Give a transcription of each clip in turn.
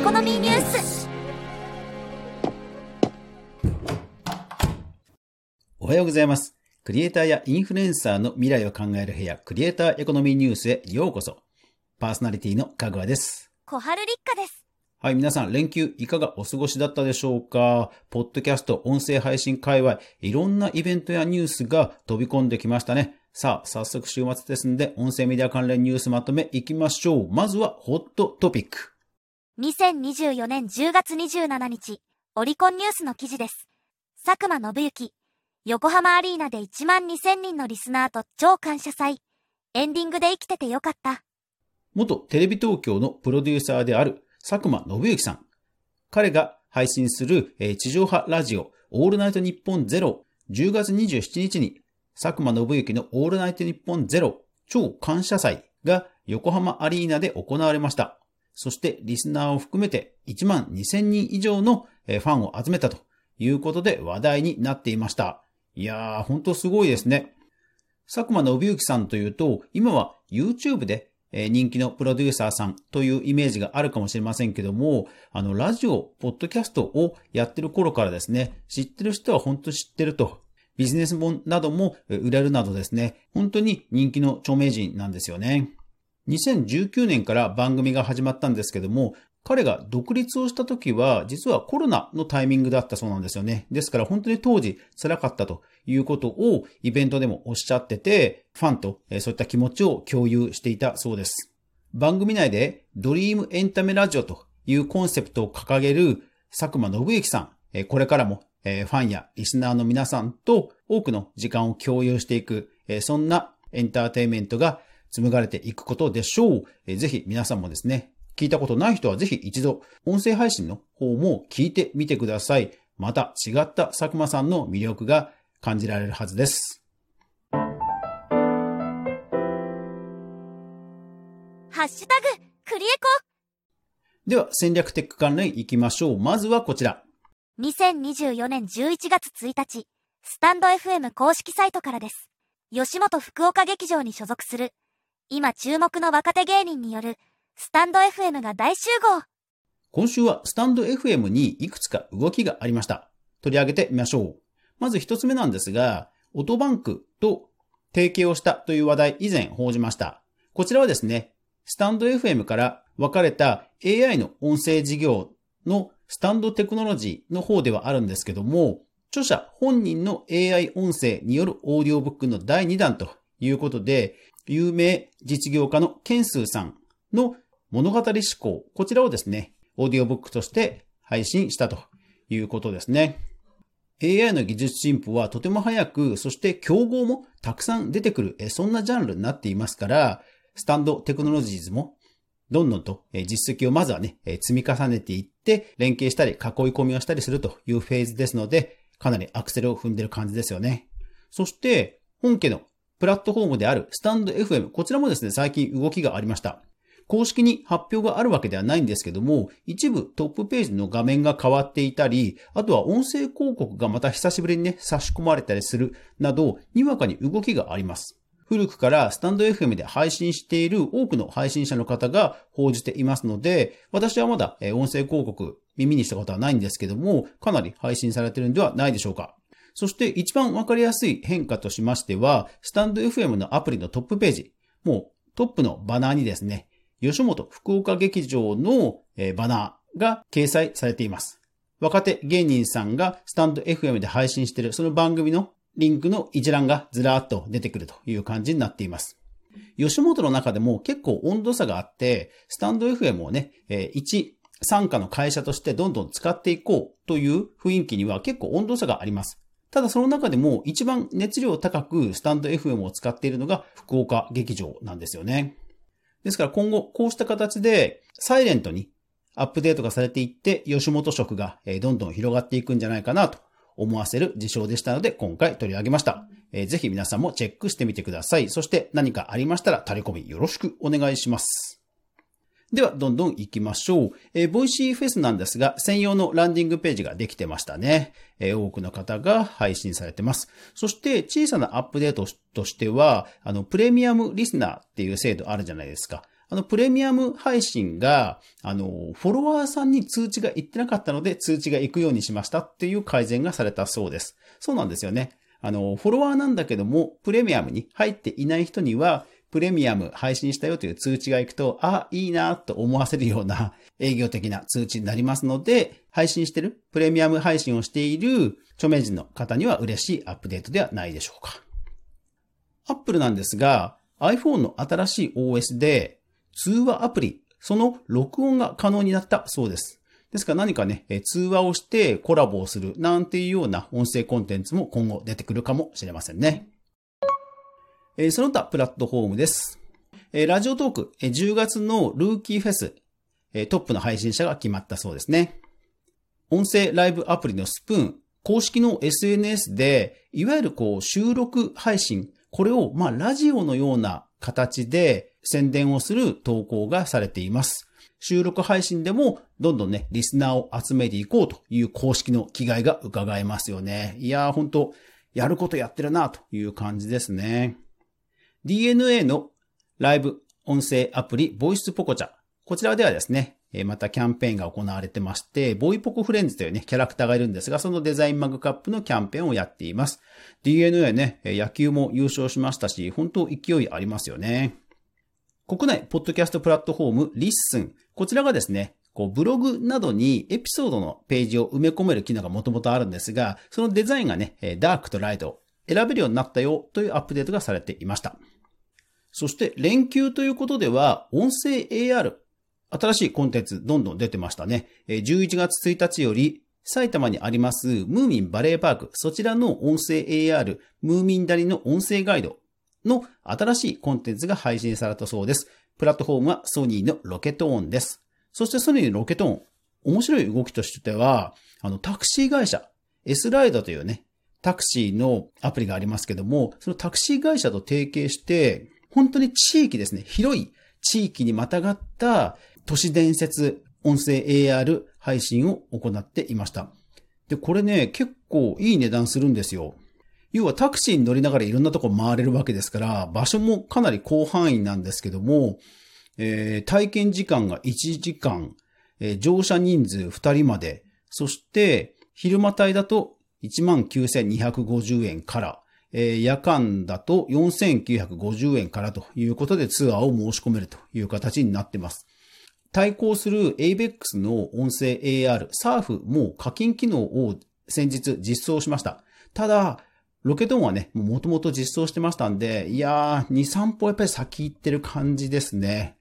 コノミーニュース。 おはようございます。クリエイターやインフルエンサーの未来を考える部屋、クリエイターエコノミーニュースへようこそ。パーソナリティのかぐわです。 小春立花です。 はい、皆さん連休いかがお過ごしだったでしょうか。ポッドキャスト、音声配信界隈、いろんなイベントやニュースが飛び込んできましたね。さあ、早速週末ですんで、音声メディア関連ニュースまとめいきましょう。まずはホットトピック。 2024年10月27日、オリコンニュースの記事です。佐久間信行、横浜アリーナで1万2000人のリスナーと超感謝祭。エンディングで生きててよかった。 元テレビ東京のプロデューサーである佐久間信行さん。彼が配信する地上波ラジオオールナイトニッポンゼロ10月27日に佐久間信行のオールナイトニッポンゼロ超感謝祭が横浜アリーナで行われました。そしてリスナーを含めて1万2000人以上のファンを集めたということで話題になっていました。いやー、ほんとすごいですね。佐久間信行さんというと、今は YouTube で人気のプロデューサーさんというイメージがあるかもしれませんけども、ラジオ、ポッドキャストをやってる頃からですね、知ってる人は本当知ってると。ビジネス本なども売れるなどですね、本当に人気の著名人なんですよね。2019年から番組が始まったんですけども、彼が独立をした時は実はコロナのタイミングだったそうなんですよね。ですから本当に当時辛かったということをイベントでもおっしゃってて、ファンとそういった気持ちを共有していたそうです。番組内でドリームエンタメラジオというコンセプトを掲げる佐久間信行さん、これからもファンやリスナーの皆さんと多くの時間を共有していく、そんなエンターテインメントが紡がれていくことでしょう。ぜひ皆さんもですね、聞いたことない人はぜひ一度音声配信の方も聞いてみてください。また違った佐久間さんの魅力が感じられるはずです。 ハッシュタグクリエコ。 では戦略テック関連いきましょう。まずはこちら。 2024年11月1日、スタンド FM 公式サイトからです。吉本福岡劇場に所属する、今注目の若手芸人によるスタンド FM が大集合。 今週はスタンド FM にいくつか動きがありました。取り上げてみましょう。まず一つ目なんですが、オトバンクと提携をしたという話題以前報じました。こちらはですね、スタンド FM から分かれた AI の音声事業のスタンドテクノロジーの方ではあるんですけども、著者本人の AI 音声によるオーディオブックの第2弾ということで、有名実業家のケンスーさんの物語思考、こちらをですね、オーディオブックとして配信したということですね。AI の技術進歩はとても早く、そして競合もたくさん出てくる、そんなジャンルになっていますから、スタンドテクノロジーズもどんどんと実績をまずはね、積み重ねていって、連携したり囲い込みをしたりするというフェーズですので、かなりアクセルを踏んでる感じですよね。そして、本家のプラットフォームであるスタンド FM、こちらもですね、最近動きがありました。公式に発表があるわけではないんですけども、一部トップページの画面が変わっていたり、あとは音声広告がまた久しぶりにね、差し込まれたりするなど、にわかに動きがあります。古くからスタンド FM で配信している多くの配信者の方が報じていますので、私はまだ音声広告耳にしたことはないんですけども、かなり配信されているんではないでしょうか。そして一番わかりやすい変化としましては、スタンド FM のアプリのトップページ、もうトップのバナーにですね、吉本福岡劇場のバナーが掲載されています。若手芸人さんがスタンド FM で配信しているその番組のリンクの一覧がずらーっと出てくるという感じになっています。吉本の中でも結構温度差があって、スタンド FM をね、一傘下の会社としてどんどん使っていこうという雰囲気には結構温度差があります。ただその中でも一番熱量高くスタンド FM を使っているのが福岡劇場なんですよね。ですから今後こうした形でサイレントにアップデートがされていって吉本色がどんどん広がっていくんじゃないかなと思わせる事象でしたので今回取り上げました。ぜひ皆さんもチェックしてみてください。そして何かありましたらタレコミよろしくお願いします。ではどんどん行きましょう。ボイシーフェスなんですが専用のランディングページができてましたね。多くの方が配信されてます。そして小さなアップデートとしてはプレミアムリスナーっていう制度あるじゃないですか。 プレミアム配信が、フォロワーさんに通知が行ってなかったので、通知が行くようにしましたっていう改善がされたそうです。そうなんですよね。フォロワーなんだけども、プレミアムに入っていない人には、プレミアム配信したよという通知が行くと、いいなと思わせるような営業的な通知になりますので、プレミアム配信をしている著名人の方には嬉しいアップデートではないでしょうか。Apple なんですが、iPhone の新しい OS で通話アプリ、その録音が可能になったそうです。ですから何かね、通話をしてコラボをするなんていうような音声コンテンツも今後出てくるかもしれませんね。その他プラットフォームです。ラジオトーク、10月のルーキーフェス、トップの配信者が決まったそうですね。音声ライブアプリのスプーン、公式の SNS で、いわゆる収録配信、これをラジオのような形で宣伝をする投稿がされています。収録配信でもどんどんね、リスナーを集めていこうという公式の気概が伺えますよね。いやー、本当やることやってるなという感じですね。DNA のライブ音声アプリボイスポコチャ。こちらではですね、またキャンペーンが行われてまして、ボイポコフレンズというね、キャラクターがいるんですが、そのデザインマグカップのキャンペーンをやっています。DNA ね、野球も優勝しましたし、本当勢いありますよね。国内ポッドキャストプラットフォームリッスン。こちらがですね、ブログなどにエピソードのページを埋め込める機能がもともとあるんですが、そのデザインがね、ダークとライトを選べるようになったよというアップデートがされていました。そして連休ということでは、音声 AR、新しいコンテンツどんどん出てましたね。11月1日より埼玉にありますムーミンバレーパーク、そちらの音声 AR、ムーミンダリの音声ガイドの新しいコンテンツが配信されたそうです。プラットフォームはソニーのロケットオンです。そしてソニーのロケットオン、面白い動きとしては、タクシー会社、S ライドというね、タクシーのアプリがありますけども、そのタクシー会社と提携して、本当に地域ですね、広い地域にまたがった都市伝説音声 AR 配信を行っていました。で、これね、結構いい値段するんですよ。要はタクシーに乗りながらいろんなとこ回れるわけですから、場所もかなり広範囲なんですけども、体験時間が1時間、乗車人数2人まで、そして昼間帯だと 19,250 円から、夜間だと 4,950 円からということでツアーを申し込めるという形になっています。対抗する ABEX の音声 AR、サーフも課金機能を先日実装しました。ただ、ロケットオンはね、もともと実装してましたんで、いやー、2、3歩やっぱり先行ってる感じですね。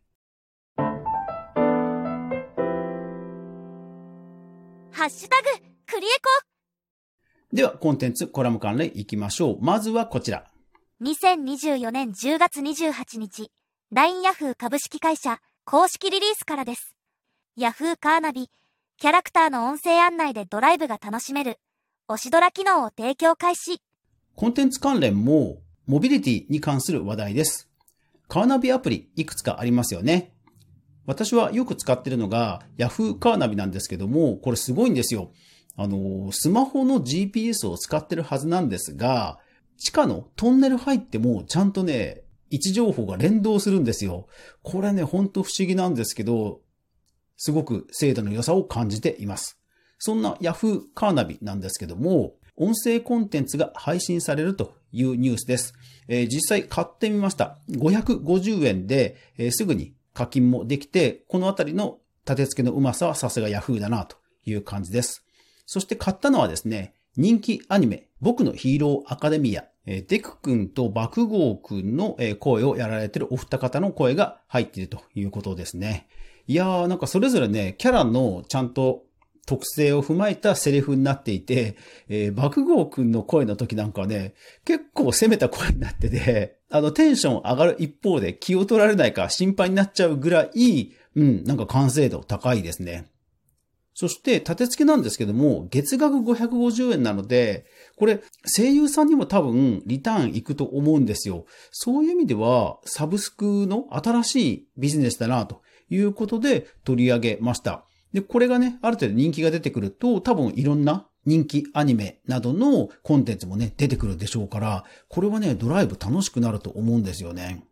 ハッシュタグ、クリエコ。 では、コンテンツ、コラム関連いきましょう。まずはこちら。 2024年10月28日、LINE ヤフー株式会社公式リリースからです。ヤフーカーナビ、キャラクターの音声案内でドライブが楽しめる、推しドラ機能を提供開始。 コンテンツ関連も、モビリティに関する話題です。カーナビアプリ、いくつかありますよね。私はよく使っているのが、ヤフーカーナビなんですけども、これすごいんですよ。スマホの GPS を使ってるはずなんですが、地下のトンネル入ってもちゃんとね、位置情報が連動するんですよ。これね、ほんと不思議なんですけど、すごく精度の良さを感じています。そんな Yahoo カーナビなんですけども、音声コンテンツが配信されるというニュースです。実際買ってみました。550円で、すぐに課金もできて、このあたりの立て付けのうまさはさすが Yahoo だなという感じです。そして買ったのはですね、人気アニメ、僕のヒーローアカデミア、デク君と爆豪君の声をやられているお二方の声が入っているということですね。いやー、なんかそれぞれね、キャラのちゃんと特性を踏まえたセリフになっていて、爆豪君の声の時なんかはね、結構攻めた声になってて、テンション上がる一方で気を取られないか心配になっちゃうぐらい、なんか完成度高いですね。そして立て付けなんですけども、月額550円なので、これ声優さんにも多分リターンいくと思うんですよ。そういう意味ではサブスクの新しいビジネスだなということで取り上げました。で、これがね、ある程度人気が出てくると、多分いろんな人気アニメなどのコンテンツもね、出てくるでしょうから、これはね、ドライブ楽しくなると思うんですよね。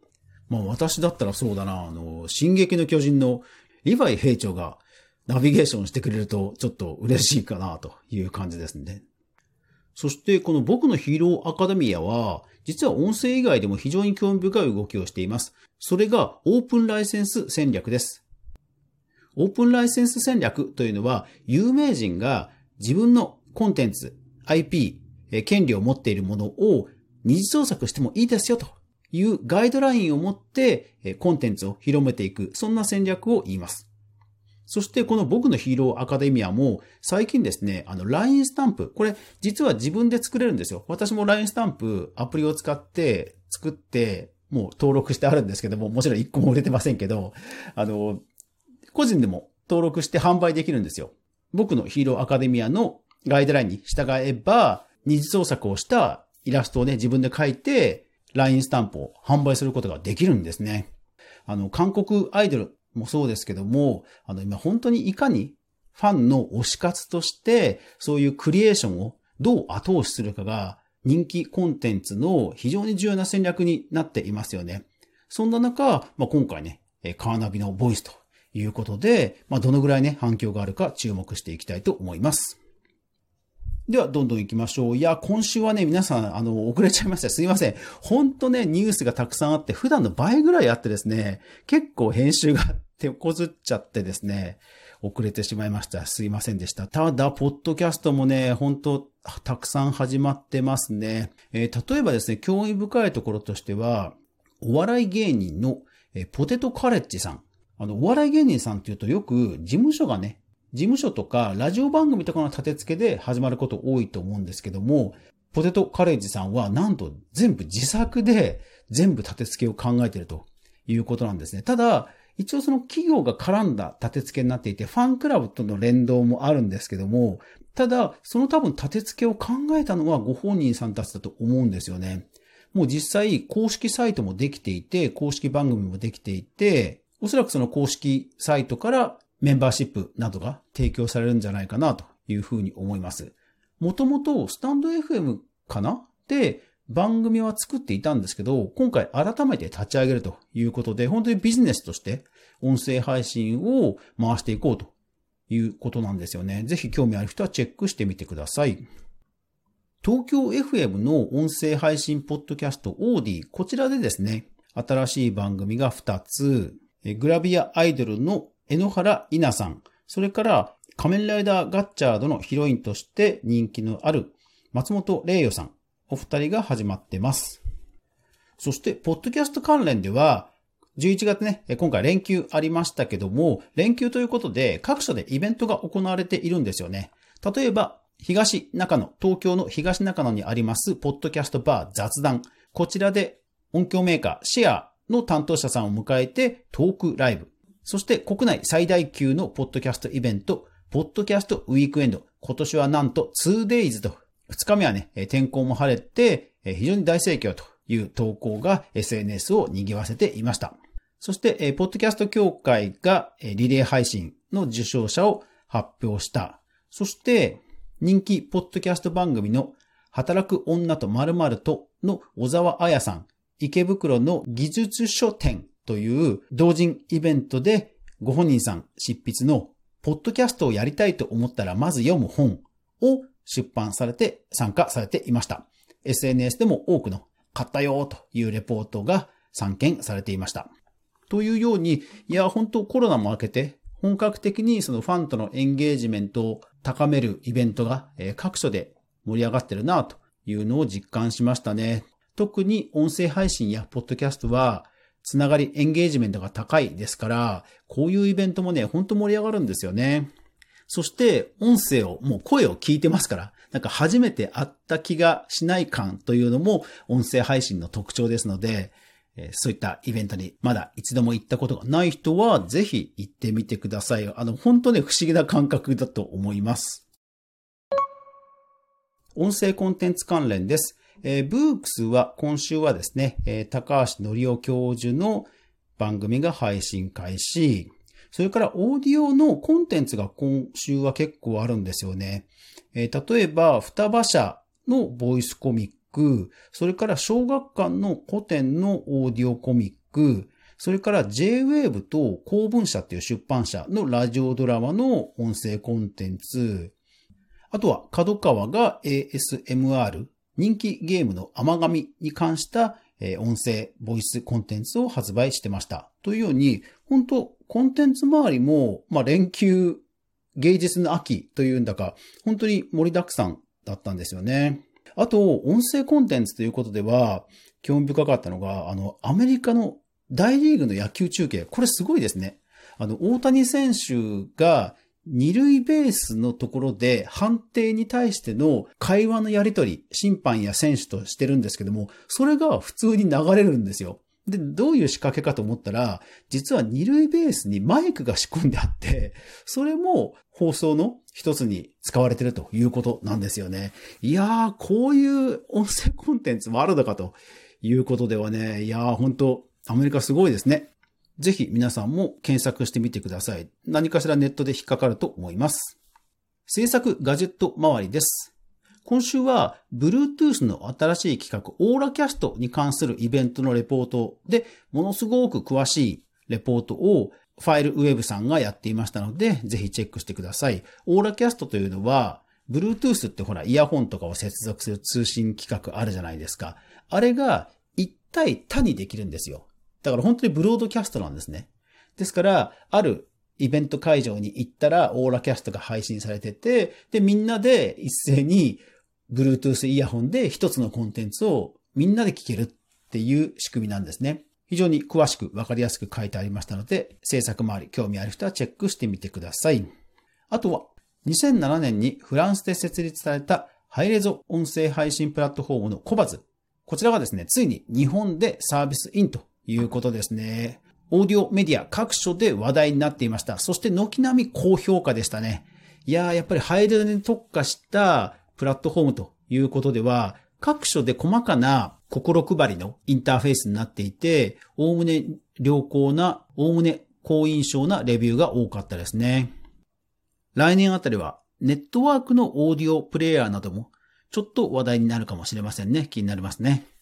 私だったらそうだな、進撃の巨人のリヴァイ兵長がナビゲーションしてくれるとちょっと嬉しいかなという感じですね。そしてこの僕のヒーローアカデミアは、実は音声以外でも非常に興味深い動きをしています。それがオープンライセンス戦略です。オープンライセンス戦略というのは、有名人が自分のコンテンツ、IP、権利を持っているものを二次創作してもいいですよというガイドラインを持ってコンテンツを広めていく、そんな戦略を言います。そしてこの僕のヒーローアカデミアも最近ですね、LINE スタンプ、これ実は自分で作れるんですよ。私も LINE スタンプアプリを使って作ってもう登録してあるんですけども、もちろん1個も売れてませんけど、個人でも登録して販売できるんですよ。僕のヒーローアカデミアのガイドラインに従えば、二次創作をしたイラストをね、自分で描いて、LINE スタンプを販売することができるんですね。韓国アイドルもそうですけども、今本当にいかにファンの推し活として、そういうクリエーションをどう後押しするかが、人気コンテンツの非常に重要な戦略になっていますよね。そんな中、今回ね、カーナビのボイスということで、どのぐらいね、反響があるか注目していきたいと思います。では、どんどん行きましょう。いや、今週はね、皆さん、遅れちゃいました。すいません。ほんとね、ニュースがたくさんあって、普段の倍ぐらいあってですね、結構編集が手こずっちゃってですね、遅れてしまいました。すいませんでした。ただ、ポッドキャストもね、ほんと、たくさん始まってますね。例えばですね、興味深いところとしては、お笑い芸人のポテトカレッジさん。お笑い芸人さんっていうとよく事務所とかラジオ番組とかの立て付けで始まること多いと思うんですけども、ポテトカレッジさんはなんと全部自作で全部立て付けを考えているということなんですね。ただ、一応その企業が絡んだ立て付けになっていて、ファンクラブとの連動もあるんですけども、ただ、その多分立て付けを考えたのはご本人さんたちだと思うんですよね。もう実際公式サイトもできていて、公式番組もできていて、おそらくその公式サイトからメンバーシップなどが提供されるんじゃないかなというふうに思います。もともとスタンド FM かなで番組は作っていたんですけど、今回改めて立ち上げるということで、本当にビジネスとして音声配信を回していこうということなんですよね。ぜひ興味ある人はチェックしてみてください。東京 FM の音声配信ポッドキャストオーディ、こちらでですね、新しい番組が2つ、グラビアアイドルの江ノ原稲奈さん、それから仮面ライダーガッチャードのヒロインとして人気のある松本玲代さん、お二人が始まってます。そして、ポッドキャスト関連では、11月ね、今回連休ありましたけども、連休ということで各所でイベントが行われているんですよね。例えば、東中野、東京の東中野にありますポッドキャストバー雑談。こちらで音響メーカーシェアの担当者さんを迎えてトークライブ。そして国内最大級のポッドキャストイベント、ポッドキャストウィークエンド。今年はなんと 2days と、2日目はね、天候も晴れて、非常に大盛況という投稿が SNS を賑わせていました。そして、ポッドキャスト協会がリレー配信の受賞者を発表した。そして、人気ポッドキャスト番組の働く女と〇〇との小沢彩さん、池袋の技術書店という同人イベントでご本人さん執筆のポッドキャストをやりたいと思ったらまず読む本を出版されて参加されていました。SNS でも多くの買ったよというレポートが散見されていました。というように、いや本当コロナも明けて本格的にそのファンとのエンゲージメントを高めるイベントが各所で盛り上がってるなというのを実感しましたね。特に音声配信やポッドキャストはつながりエンゲージメントが高いですから、こういうイベントもね、ほんと盛り上がるんですよね。そして音声をもう声を聞いてますから、なんか初めて会った気がしない感というのも音声配信の特徴ですので、そういったイベントにまだ一度も行ったことがない人はぜひ行ってみてください。本当ね、不思議な感覚だと思います。音声コンテンツ関連です。ブークスは今週はですね、高橋則夫教授の番組が配信開始。それからオーディオのコンテンツが今週は結構あるんですよね。例えば、双葉社のボイスコミック、それから小学館の古典のオーディオコミック、それから J-Wave と公文社っていう出版社のラジオドラマの音声コンテンツ、あとは角川が ASMR、人気ゲームの甘神に関した音声、ボイスコンテンツを発売してました。というように、本当コンテンツ周りも、連休、芸術の秋というんだか、本当に盛りだくさんだったんですよね。あと、音声コンテンツということでは、興味深かったのが、アメリカの大リーグの野球中継、これすごいですね。大谷選手が二塁ベースのところで判定に対しての会話のやり取り、審判や選手としてるんですけども、それが普通に流れるんですよ。で、どういう仕掛けかと思ったら、実は二塁ベースにマイクが仕込んであって、それも放送の一つに使われているということなんですよね。いやー、こういう音声コンテンツもあるのかということではね、いやー、本当アメリカすごいですね。ぜひ皆さんも検索してみてください。何かしらネットで引っかかると思います。制作ガジェット周りです。今週は Bluetooth の新しい企画オーラキャストに関するイベントのレポートでものすごく詳しいレポートをファイルウェブさんがやっていましたので、ぜひチェックしてください。オーラキャストというのは Bluetooth ってほらイヤホンとかを接続する通信規格あるじゃないですか。あれが一対多にできるんですよ。だから本当にブロードキャストなんですね。ですから、あるイベント会場に行ったらオーラキャストが配信されてて、で、みんなで一斉に Bluetooth イヤホンで一つのコンテンツをみんなで聞けるっていう仕組みなんですね。非常に詳しくわかりやすく書いてありましたので、制作周り興味ある人はチェックしてみてください。あとは、2007年にフランスで設立されたハイレゾ音声配信プラットフォームのコバズ。こちらがですね、ついに日本でサービスインということですね。オーディオメディア各所で話題になっていました。そして軒並み高評価でしたね。やっぱりハイレゾに特化したプラットフォームということでは、各所で細かな心配りのインターフェースになっていて、おおむね良好な、おおむね好印象なレビューが多かったですね。来年あたりはネットワークのオーディオプレイヤーなどもちょっと話題になるかもしれませんね。気になりますね。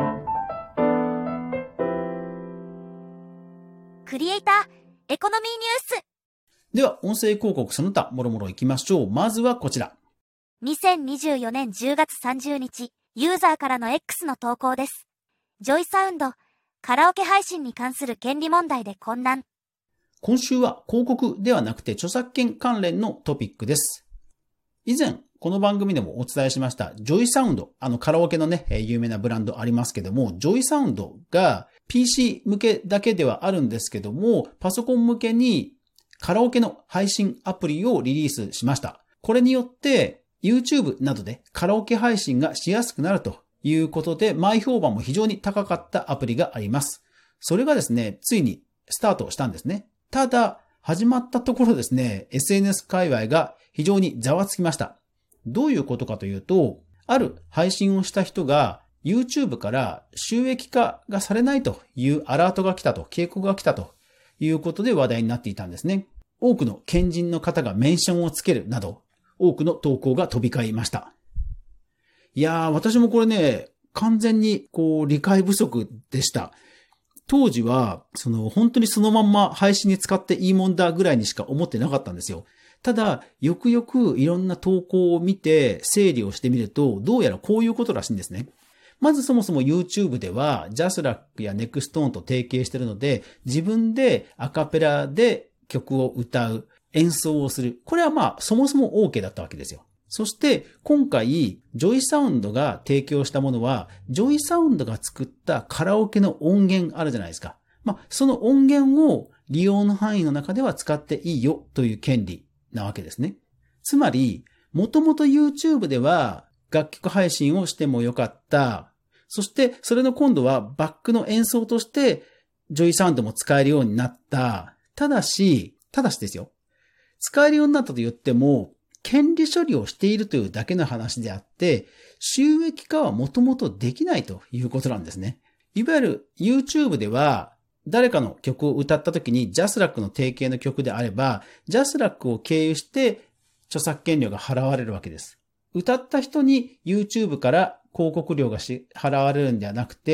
クリエイターエコノミーニュース。 では、音声広告その他、もろもろ行きましょう。まずはこちら。 2024年10月30日、ユーザーからの X の投稿です。ジョイサウンド、カラオケ配信に関する権利問題で混乱。 今週は広告ではなくて著作権関連のトピックです。以前、この番組でもお伝えしました、ジョイサウンド、カラオケのね、有名なブランドありますけども、ジョイサウンドが PC 向けだけではあるんですけども、パソコン向けにカラオケの配信アプリをリリースしました。これによって、YouTube などでカラオケ配信がしやすくなるということで、前評判も非常に高かったアプリがあります。それがですね、ついにスタートしたんですね。ただ、始まったところですね、SNS 界隈が非常にざわつきました。どういうことかというと、ある配信をした人が YouTube から収益化がされないというアラートが来たと、警告が来たということで話題になっていたんですね。多くの賢人の方がメンションをつけるなど、多くの投稿が飛び交いました。私もこれね、完全に理解不足でした。当時は、本当にそのまんま配信に使っていいもんだぐらいにしか思ってなかったんですよ。ただ、よくよくいろんな投稿を見て整理をしてみると、どうやらこういうことらしいんですね。まずそもそも YouTube では、ジャスラックやネクストーンと提携しているので、自分でアカペラで曲を歌う、演奏をする。これはそもそも OK だったわけですよ。そして今回ジョイサウンドが提供したものはジョイサウンドが作ったカラオケの音源あるじゃないですか。その音源を利用の範囲の中では使っていいよという権利なわけですね。つまりもともと YouTube では楽曲配信をしてもよかった。そしてそれの今度はバックの演奏としてジョイサウンドも使えるようになった。ただしですよ。使えるようになったと言っても権利処理をしているというだけの話であって、収益化はもともとできないということなんですね。いわゆる YouTube では、誰かの曲を歌った時にジャスラックの提携の曲であれば、ジャスラックを経由して著作権料が払われるわけです。歌った人に YouTube から広告料が払われるんではなくて、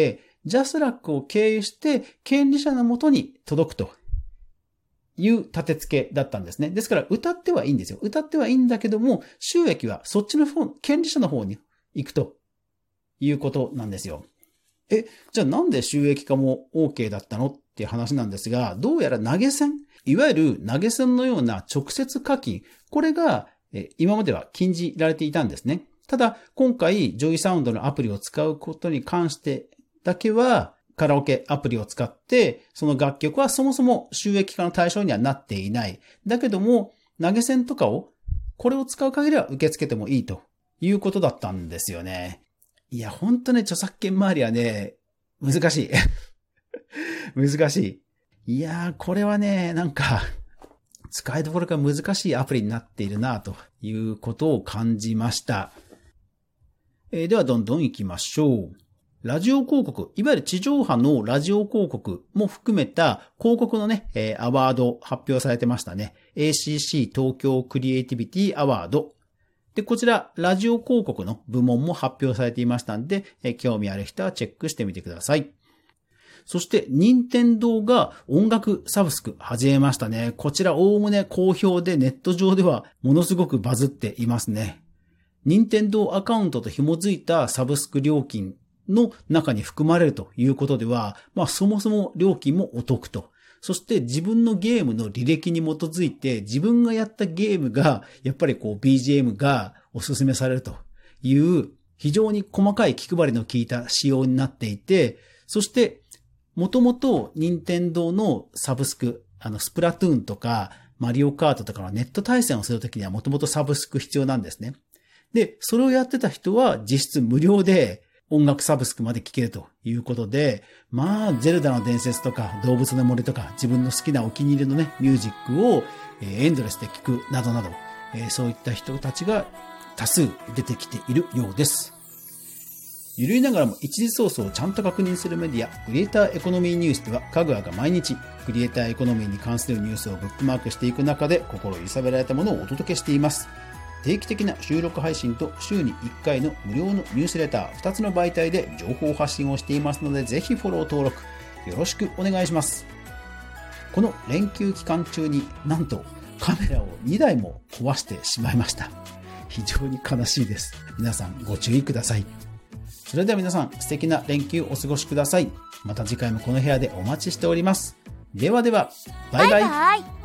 ジャスラックを経由して権利者の元に届くという立て付けだったんですね。ですから歌ってはいいんですよ。歌ってはいいんだけども、収益はそっちの方、権利者の方に行くということなんですよ。じゃあなんで収益化も OK だったのっていう話なんですが、どうやら投げ銭、いわゆる投げ銭のような直接課金、これが今までは禁じられていたんですね。ただ今回ジョイサウンドのアプリを使うことに関してだけはカラオケアプリを使ってその楽曲はそもそも収益化の対象にはなっていない。だけども投げ銭とかをこれを使う限りは受け付けてもいいということだったんですよね。いや本当ね著作権周りはね難しい難しい。いやこれはねなんか使いどころが難しいアプリになっているなということを感じました。ではどんどん行きましょう。ラジオ広告、いわゆる地上波のラジオ広告も含めた広告のね、アワード発表されてましたね。ACC 東京クリエイティビティアワード。で、こちら、ラジオ広告の部門も発表されていましたんで、興味ある人はチェックしてみてください。そして、任天堂が音楽サブスク始めましたね。こちら、おおむね好評でネット上ではものすごくバズっていますね。任天堂アカウントと紐づいたサブスク料金の中に含まれるということでは、そもそも料金もお得と。そして自分のゲームの履歴に基づいて自分がやったゲームがやっぱりBGM がおすすめされるという非常に細かい気配りの効いた仕様になっていて、そしてもともと任天堂のサブスク、スプラトゥーンとかマリオカートとかのネット対戦をするときにはもともとサブスク必要なんですね。で、それをやってた人は実質無料で音楽サブスクまで聴けるということで、ゼルダの伝説とか動物の森とか自分の好きなお気に入りのね、ミュージックをエンドレスで聴くなどなど、そういった人たちが多数出てきているようです。ゆるいながらも一時ソースをちゃんと確認するメディア、クリエイターエコノミーニュースでは、かぐわが毎日クリエイターエコノミーに関するニュースをブックマークしていく中で心揺さぶられたものをお届けしています。定期的な収録配信と週に1回の無料のニュースレター2つの媒体で情報発信をしていますので、ぜひフォロー登録よろしくお願いします。この連休期間中になんとカメラを2台も壊してしまいました。非常に悲しいです。皆さんご注意ください。それでは皆さん素敵な連休お過ごしください。また次回もこの部屋でお待ちしております。ではでは、バイバイ。